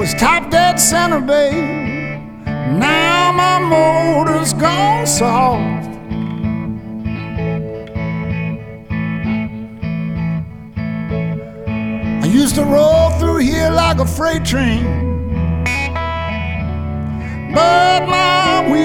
was top dead center, babe. Now my motor's gone soft. I used to roll through here like a freight train, but my wheels